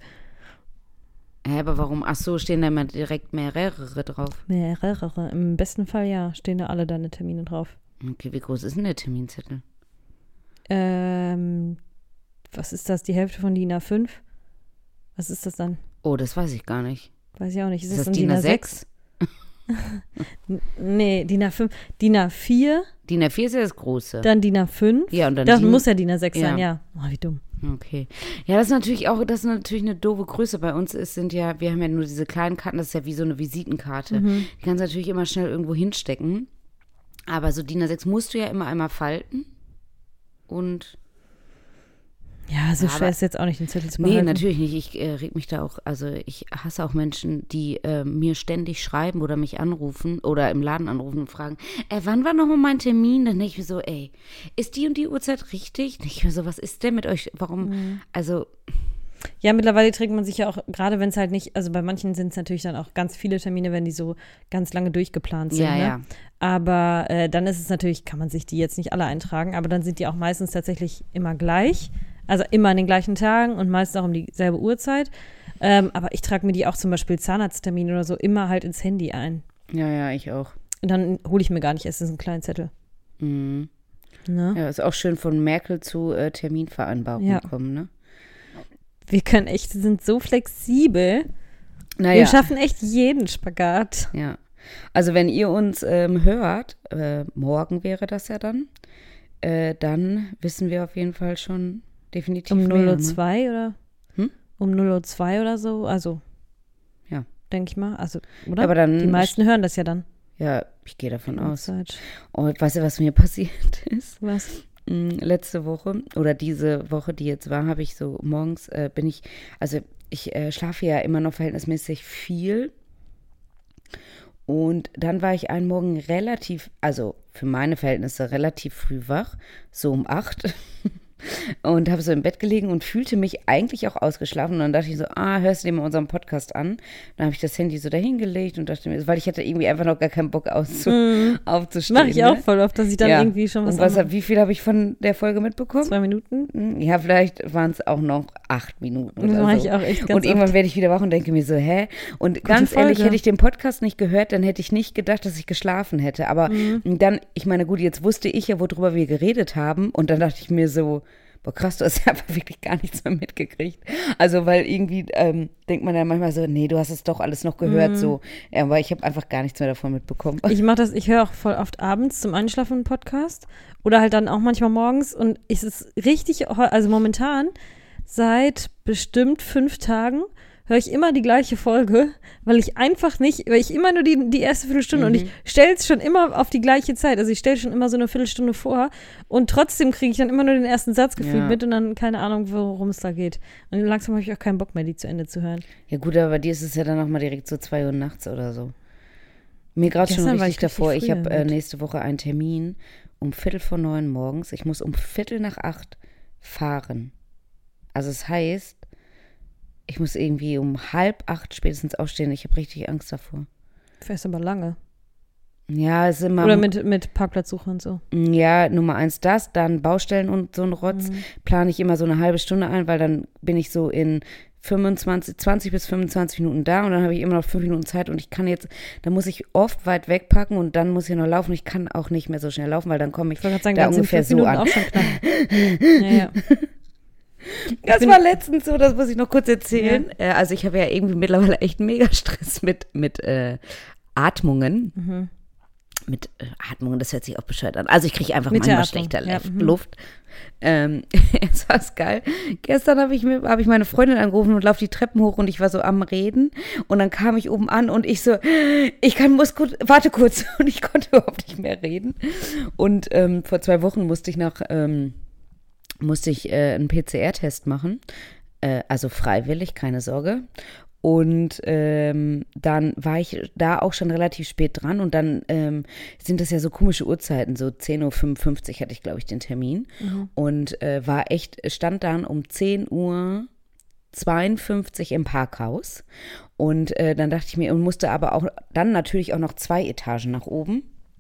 Hä, aber warum? Ach so, stehen da immer direkt mehrere drauf. Mehrere. Im besten Fall ja, stehen da alle deine Termine drauf. Okay, wie groß ist denn der Terminzettel? Was ist das? Die Hälfte von DIN A5? Was ist das dann? Oh, das weiß ich gar nicht. Weiß ich auch nicht. Ist das ein DIN A6? Nee, DIN A5. DIN A4, DIN A4 ist ja das große. dann DIN A5. Ja, und dann Das DIN- muss ja DIN A6 Ja. sein, ja. Oh, wie dumm. Okay. Ja, das ist natürlich eine doofe Größe. Bei uns wir haben ja nur diese kleinen Karten, das ist ja wie so eine Visitenkarte. Die kannst du natürlich immer schnell irgendwo hinstecken. Aber so DIN A6 musst du ja immer einmal falten. Und Ja, so Ja, schwer aber- ist jetzt auch nicht, den Zettel zu nee, behalten. natürlich nicht. Ich reg mich da auch, also ich hasse auch Menschen, die mir ständig schreiben oder mich anrufen oder im Laden anrufen und fragen, wann war nochmal mein Termin? Dann denke ich mir so, ist die und die Uhrzeit richtig? Denke ich mir so, was ist denn mit euch? Warum? Also, Ja, mittlerweile trägt man sich ja auch, gerade wenn es halt nicht, also bei manchen sind es natürlich dann auch ganz viele Termine, wenn die so ganz lange durchgeplant sind. Ja, ne? ja. Aber dann ist es natürlich, kann man sich die jetzt nicht alle eintragen, aber dann sind die auch meistens tatsächlich immer gleich. Also immer an den gleichen Tagen und meistens auch um dieselbe Uhrzeit. Aber ich trage mir die auch zum Beispiel Zahnarzttermine oder so immer halt ins Handy ein. Ja, ja, ich auch. Und dann hole ich mir gar nicht erst diesen kleinen Zettel. Mhm. Ne? Ja, ist auch schön von Merkel zu Terminvereinbarungen Ja. kommen, ne? Wir sind so flexibel. Naja. Wir schaffen echt jeden Spagat. Ja, also wenn ihr uns hört, morgen wäre das ja dann wissen wir auf jeden Fall schon definitiv Um mehr. 0:02 oder? Um 0:02 oder so, also Ja. denke ich mal, also, oder? Aber dann die meisten hören das ja dann. Ja, ich gehe davon aus. Uhrzeit. Und weißt du, was mir passiert ist? Was? Letzte Woche oder diese Woche, die jetzt war, habe ich so morgens, ich schlafe ja immer noch verhältnismäßig viel. Und dann war ich einen Morgen also für meine Verhältnisse relativ früh wach, so um 8. Und habe so im Bett gelegen und fühlte mich eigentlich auch ausgeschlafen. Und dann dachte ich so, hörst du dir mal unseren Podcast an? Dann habe ich das Handy so dahingelegt und dachte mir, weil ich hatte irgendwie einfach noch gar keinen Bock aufzustehen. Mache ich auch voll oft, dass ich dann irgendwie schon was Und wie viel habe ich von der Folge mitbekommen? 2 Minuten? Ja, vielleicht waren es auch noch 8 Minuten Das oder mache so. ich auch echt ganz Und irgendwann oft. werde ich wieder wach und denke mir so, hä? Und ganz Folge. ehrlich, hätte ich den Podcast nicht gehört, dann hätte ich nicht gedacht, dass ich geschlafen hätte. Aber dann, ich meine, gut, jetzt wusste ich ja, worüber wir geredet haben. Und dann dachte ich mir so, boah, krass, du hast ja einfach wirklich gar nichts mehr mitgekriegt. Also, weil irgendwie denkt man dann manchmal so, nee, du hast es doch alles noch gehört, so. Ja, aber ich habe einfach gar nichts mehr davon mitbekommen. Ich höre auch voll oft abends zum Einschlafen einen Podcast oder halt dann auch manchmal morgens und es ist richtig, also momentan seit bestimmt 5 Tagen höre ich immer die gleiche Folge, weil ich immer nur die erste Viertelstunde und ich stelle es schon immer auf die gleiche Zeit. Also ich stelle schon immer so eine Viertelstunde vor und trotzdem kriege ich dann immer nur den ersten Satz gefühlt mit und dann keine Ahnung, worum es da geht. Und langsam habe ich auch keinen Bock mehr, die zu Ende zu hören. Ja gut, aber bei dir ist es ja dann nochmal direkt so 2 Uhr nachts oder so. Mir gerade schon Gestern war richtig ich richtig davor, ich früh habe damit. nächste Woche einen Termin um 7:45 morgens. Ich muss um 7:45 fahren. Also es heißt, ich muss irgendwie um 7:30 spätestens aufstehen. Ich habe richtig Angst davor. Fährst aber lange. Ja, es ist immer. Oder mit Parkplatzsuche und so. Ja, Nummer 1 das, dann Baustellen und so ein Rotz. Plane ich immer so eine halbe Stunde ein, weil dann bin ich so in 20 bis 25 Minuten da und dann habe ich immer noch 5 Minuten Zeit und dann muss ich oft weit wegpacken und dann muss ich noch laufen. Ich kann auch nicht mehr so schnell laufen, weil dann komme ich Ich wollte gerade sagen, da dann sind ungefähr 5 so Minuten an. auch schon knapp. Ja. Das war letztens so, das muss ich noch kurz erzählen. Also ich habe ja irgendwie mittlerweile echt mega Stress mit Atmungen. Mit Atmungen, das hört sich auch bescheuert an. Also ich kriege einfach Mit der manchmal Atmung, schlechter ja, Luft. Jetzt war es geil. Gestern habe ich meine Freundin angerufen und laufe die Treppen hoch und ich war so am Reden und dann kam ich oben an und ich so, warte kurz und ich konnte überhaupt nicht mehr reden. Und vor 2 Wochen musste ich einen PCR-Test machen, also freiwillig, keine Sorge. Und dann war ich da auch schon relativ spät dran und dann sind das ja so komische Uhrzeiten, so 10:55 Uhr hatte ich, glaube ich, den Termin und stand dann um 10:52 Uhr im Parkhaus und dann dachte ich mir, und musste aber auch dann natürlich auch noch 2 Etagen nach oben.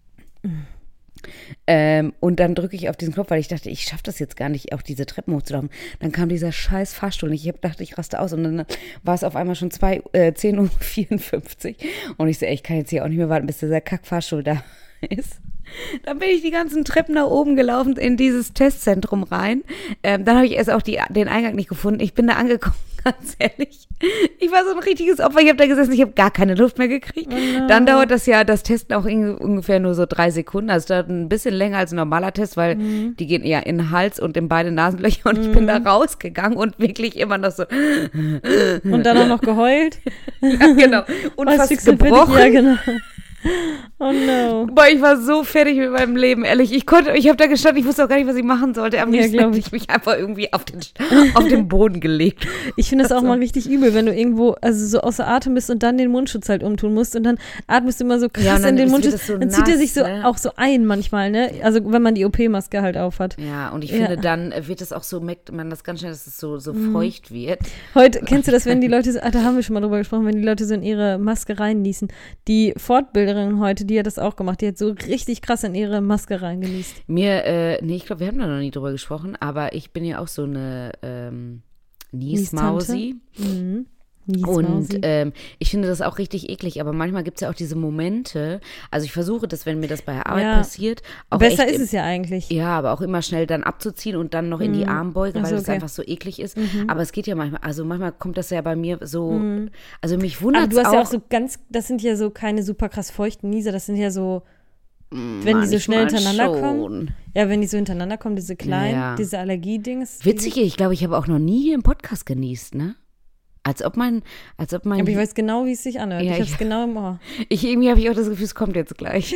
Und dann drücke ich auf diesen Knopf, weil ich dachte, ich schaffe das jetzt gar nicht, auf diese Treppen hochzulaufen. Dann kam dieser scheiß Fahrstuhl und ich dachte, ich raste aus. Und dann war es auf einmal schon 10:54 Uhr. Und ich so, ich kann jetzt hier auch nicht mehr warten, bis dieser Kack-Fahrstuhl da ist. Dann bin ich die ganzen Treppen nach oben gelaufen in dieses Testzentrum rein. Dann habe ich erst auch den Eingang nicht gefunden. Ich bin da angekommen, ganz ehrlich. Ich war so ein richtiges Opfer. Ich habe da gesessen, ich habe gar keine Luft mehr gekriegt. Dann dauert das Testen auch ungefähr nur so 3 Sekunden. Also es dauert ein bisschen länger als ein normaler Test, weil die gehen eher in den Hals und in beide Nasenlöcher. Und ich bin da rausgegangen und wirklich immer noch so. Und dann auch noch geheult. Ja, genau. Und Was fast fix für dich? gebrochen. Ja, genau. Oh no. Boah, ich war so fertig mit meinem Leben, ehrlich. Ich habe da gestanden, ich wusste auch gar nicht, was ich machen sollte. Am Ja, liebsten glaub hätte ich mich einfach irgendwie auf den Boden gelegt. Ich finde das auch mal richtig übel, wenn du irgendwo, also so außer Atem bist und dann den Mundschutz halt umtun musst und dann atmest du immer so krass Ja, und dann in den wird Mundschutz. das so dann zieht er sich so nass, ne? auch so ein manchmal, ne? Also wenn man die OP-Maske halt aufhat. Ja, und ich Ja. finde, dann wird es auch so, merkt man das ganz schnell, dass es so Mhm. feucht wird. Heute, kennst du das, wenn die Leute so, da haben wir schon mal drüber gesprochen, wenn die Leute so in ihre Maske reinniesen. Die Fortbilderin heute, die hat das auch gemacht, die hat so richtig krass in ihre Maske reingenießt. Nee, ich glaube, wir haben da noch nie drüber gesprochen, aber ich bin ja auch so eine Niesmausi. Mhm. Und ich finde das auch richtig eklig, aber manchmal gibt es ja auch diese Momente, also ich versuche das, wenn mir das bei der Arbeit Ja. passiert, auch Besser echt ist es ja eigentlich. ja, aber auch immer schnell dann abzuziehen und dann noch in die Armbeuge, Ach weil so, das okay. einfach so eklig ist. Aber es geht ja manchmal, also manchmal kommt das ja bei mir so, also mich Aber wundert du es hast ja auch auch. so ganz, das sind ja so keine super krass feuchten Nieser, das sind ja so, wenn die so schnell manchmal hintereinander schon. kommen. Ja, wenn die so hintereinander kommen, diese kleinen, Ja. diese Allergiedings. Witzig, ich glaube, ich habe auch noch nie hier im Podcast genießt, ne? Als ob mein Aber ich weiß genau, wie es sich anhört. Ja, ich hab's ich- genau im Ohr. irgendwie habe ich auch das Gefühl, es kommt jetzt gleich.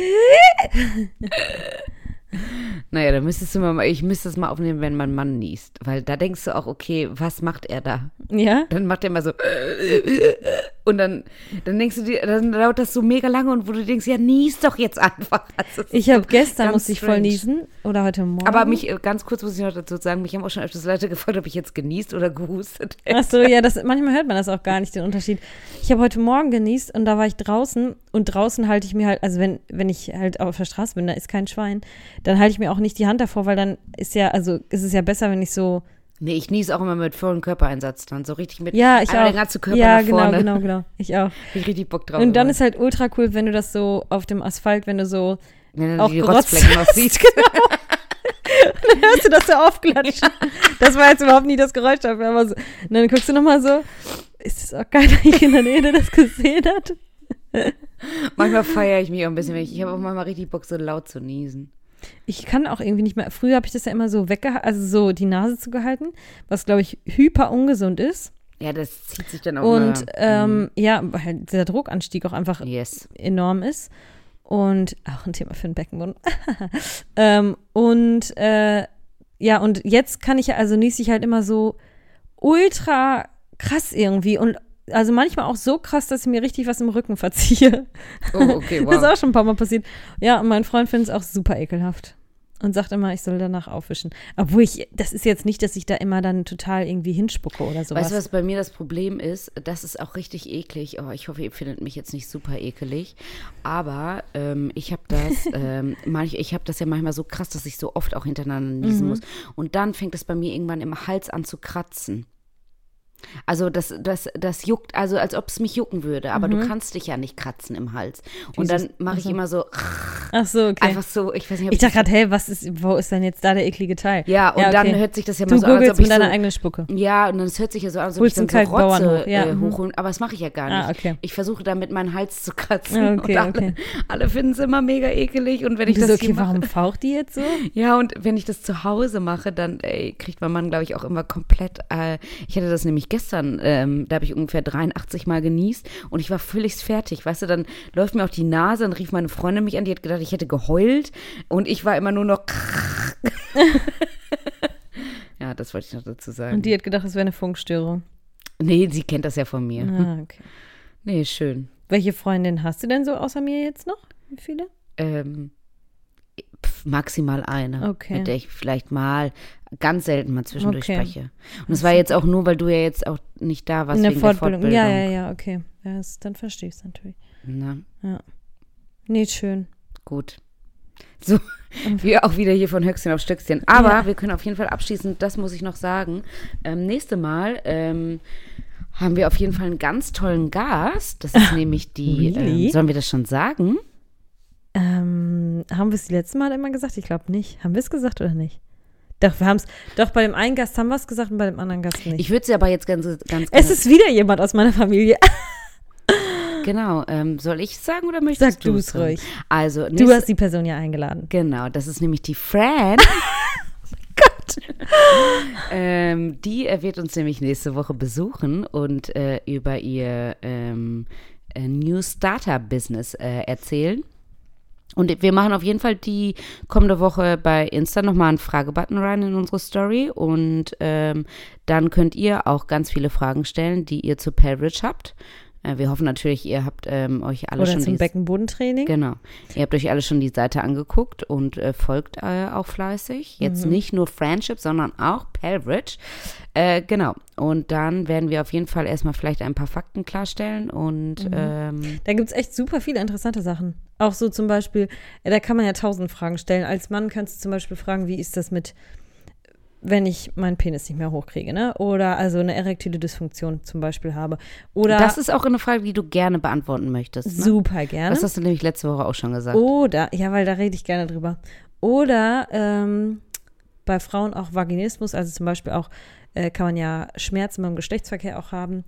Naja, dann ich müsste es mal aufnehmen, wenn mein Mann niest. Weil da denkst du auch, okay, was macht er da? Ja? Dann macht er immer so und dann denkst du dir, dann dauert das so mega lange und wo du denkst, ja, nies doch jetzt einfach. Also, es ist Ich habe so gestern, ganz musste ich voll strange. niesen. Oder heute Morgen. Aber ganz kurz muss ich noch dazu sagen, mich haben auch schon öfters Leute gefragt, ob ich jetzt genießt oder gehustet hätte. Ach so, ja, manchmal hört man das auch gar nicht, den Unterschied. Ich habe heute Morgen genießt und da war ich draußen und draußen halte ich mir halt, also wenn ich halt auf der Straße bin, da ist kein Schwein, dann halte ich mir auch nicht die Hand davor, weil dann ist es ja besser, wenn ich so, Nee, ich nies auch immer mit vollem Körpereinsatz dann, so richtig mit ja, ich einmal auch. der ganze Körper ja, nach vorne. genau, ich auch. Hab ich richtig Bock drauf. Und dann immer. ist halt ultra cool, wenn du das so auf dem Asphalt, wenn du so wenn auch du die gerotzt Rotzflecken noch hast, siehst. genau. Dann hörst du das so aufklatschen. Das war jetzt überhaupt nie das Geräusch dafür, aber so. Und dann guckst du nochmal so, ist das auch keiner hier in der Nähe, der das gesehen hat? Manchmal feiere ich mich auch ein bisschen, wenn ich habe auch manchmal richtig Bock, so laut zu niesen. Ich kann auch irgendwie nicht mehr, früher habe ich das ja immer so weggehalten, also so die Nase zugehalten, was glaube ich hyper ungesund ist. Ja, das zieht sich dann auch Und immer. ja, weil der Druckanstieg auch einfach Yes. enorm ist. Und auch ein Thema für den Beckenboden. Ja, und jetzt kann ich ja, also niese ich halt immer so ultra krass irgendwie. Und also manchmal auch so krass, dass ich mir richtig was im Rücken verziehe. Oh, okay, Das ist wow. auch schon ein paar Mal passiert. Ja, und mein Freund findet es auch super ekelhaft. Und sagt immer, ich soll danach aufwischen. Obwohl das ist jetzt nicht, dass ich da immer dann total irgendwie hinspucke oder sowas. Weißt du, was bei mir das Problem ist? Das ist auch richtig eklig. Oh, ich hoffe, ihr findet mich jetzt nicht super ekelig. Aber ich habe das, ich habe das ja manchmal so krass, dass ich so oft auch hintereinander niesen muss. Und dann fängt es bei mir irgendwann im Hals an zu kratzen. Also das juckt, also als ob es mich jucken würde, aber du kannst dich ja nicht kratzen im Hals. Und dann mache ich immer so Ach so, okay. einfach so, ich weiß nicht, ob Ich dachte gerade, hey, wo ist denn jetzt da der eklige Teil? ja, und okay. dann hört sich das ja mal Du so an, als googelst ob ich mit deiner so, eigenen Spucke. ja, und dann es hört sich ja so an, als ob ich Holst dann einen so Kaltbauern Rotze hoch, ja, hochholen, aber das mache ich ja gar nicht. Ah, okay. Ich versuche damit meinen Hals zu kratzen Ah, okay, und alle finden es immer mega ekelig und wenn ich Und du das so, hier okay, mache, warum faucht die jetzt so? ja, und wenn ich das zu Hause mache, dann kriegt mein Mann, glaube ich, auch immer komplett, ich hatte das nämlich gestern, da habe ich ungefähr 83 Mal genießt und ich war völlig fertig, weißt du, dann läuft mir auch die Nase, dann rief meine Freundin mich an, die hat gedacht, ich hätte geheult und ich war immer nur noch ja, das wollte ich noch dazu sagen. Und die hat gedacht, es wäre eine Funkstörung. Nee, sie kennt das ja von mir. Ah, okay. Nee, schön. Welche Freundin hast du denn so außer mir jetzt noch? Wie viele? Maximal eine, Okay. mit der ich vielleicht mal ganz selten mal zwischendurch Okay. spreche. Und es war jetzt auch nur, weil du ja jetzt auch nicht da warst In der wegen Fortbildung. der Fortbildung. Ja, okay. Ja, dann verstehe ich es natürlich. Na, Nee, schön. gut. So, wir auch wieder hier von Höchstchen auf Stöckchen. Aber Ja. wir können auf jeden Fall abschließend, das muss ich noch sagen, nächste Mal haben wir auf jeden Fall einen ganz tollen Gast. Das ist nämlich die, really? sollen wir das schon sagen? Haben wir es die letzte Mal immer gesagt? Ich glaube nicht. Haben wir es gesagt oder nicht? Doch, wir haben es. Doch, bei dem einen Gast haben wir es gesagt und bei dem anderen Gast nicht. Ich würde sie aber jetzt ganz Es ist wieder jemand aus meiner Familie. genau. Soll ich es sagen oder möchtest Sag du du es es sagen? ruhig. Also, Du hast die Person ja eingeladen. genau, das ist nämlich die Fran. Gott. Die wird uns nämlich nächste Woche besuchen und über ihr New Starter Business erzählen. Und wir machen auf jeden Fall die kommende Woche bei Insta nochmal einen Fragebutton rein in unsere Story. Und dann könnt ihr auch ganz viele Fragen stellen, die ihr zu Pellbridge habt. Wir hoffen natürlich, ihr habt euch alle Oder schon zum Beckenbodentraining. Genau. Ihr habt euch alle schon die Seite angeguckt und folgt auch fleißig. Jetzt nicht nur Friendship, sondern auch Pellbridge. Genau. Und dann werden wir auf jeden Fall erstmal vielleicht ein paar Fakten klarstellen. Und Da gibt es echt super viele interessante Sachen. Auch so zum Beispiel, da kann man ja 1000 Fragen stellen. Als Mann kannst du zum Beispiel fragen, wie ist das mit, wenn ich meinen Penis nicht mehr hochkriege, ne? Oder also eine erektile Dysfunktion zum Beispiel habe. Oder das ist auch eine Frage, die du gerne beantworten möchtest. Ne? super gerne. Das hast du nämlich letzte Woche auch schon gesagt. Oder, ja, weil da rede ich gerne drüber. Oder bei Frauen auch Vaginismus, also zum Beispiel auch kann man ja Schmerzen beim Geschlechtsverkehr auch haben.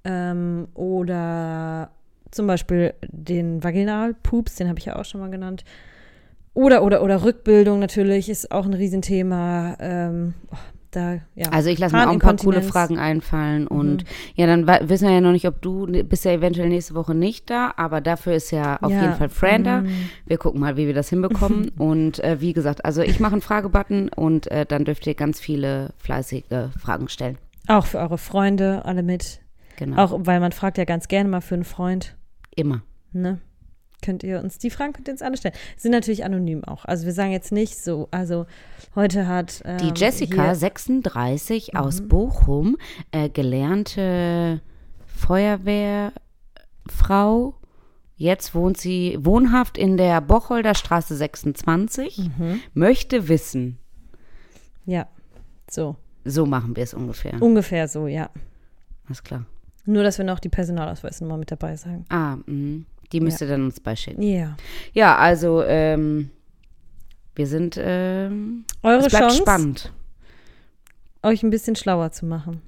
Oder zum Beispiel den Vaginalpups, den habe ich ja auch schon mal genannt. Oder Rückbildung natürlich ist auch ein Riesenthema. Also ich lasse mir auch ein paar coole Fragen einfallen und ja, dann wissen wir ja noch nicht, ob du, bist ja eventuell nächste Woche nicht da, aber dafür ist ja auf jeden Fall Fran da. Wir gucken mal, wie wir das hinbekommen und wie gesagt, also ich mache einen Fragebutton und dann dürft ihr ganz viele fleißige Fragen stellen. Auch für eure Freunde, alle mit. Genau. Auch, weil man fragt ja ganz gerne mal für einen Freund. Immer. Ne? Die Fragen könnt ihr uns alle stellen. Sind natürlich anonym auch. Also wir sagen jetzt nicht so, also heute hat die Jessica, 36, aus Bochum, gelernte Feuerwehrfrau. Jetzt wohnt sie wohnhaft in der Bocholder Straße 26. Möchte wissen. Ja, so. So machen wir es ungefähr. Ungefähr so, ja. Alles klar. Nur, dass wir noch die Personalausweisnummer mit dabei sagen. Die müsst ihr dann uns beischicken. Ja. Ja, also wir sind Eure es bleibt Chance, spannend. euch ein bisschen schlauer zu machen.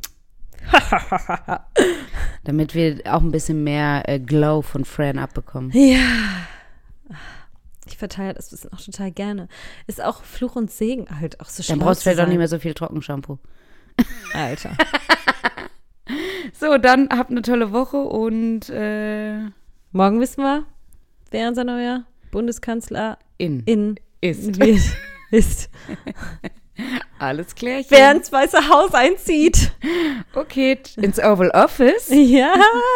Damit wir auch ein bisschen mehr Glow von Fran abbekommen. Ja. Ich verteile das Wissen auch total gerne. Ist auch Fluch und Segen halt auch so schlau. Dann brauchst du zu vielleicht auch sein. nicht mehr so viel Trockenshampoo. Alter. So, dann habt eine tolle Woche und Morgen wissen wir, wer unser neuer Bundeskanzler ist. Alles klärchen. Wer ins Weiße Haus einzieht. Okay, ins Oval Office. Ja.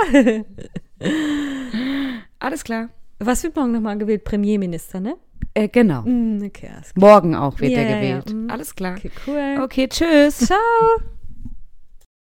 Alles klar. Was wird morgen nochmal gewählt? Premierminister, ne? Genau. Okay, alles klar. Morgen auch wird Ja, er ja, gewählt. ja. Alles klar. Okay, cool. Okay, tschüss. Ciao.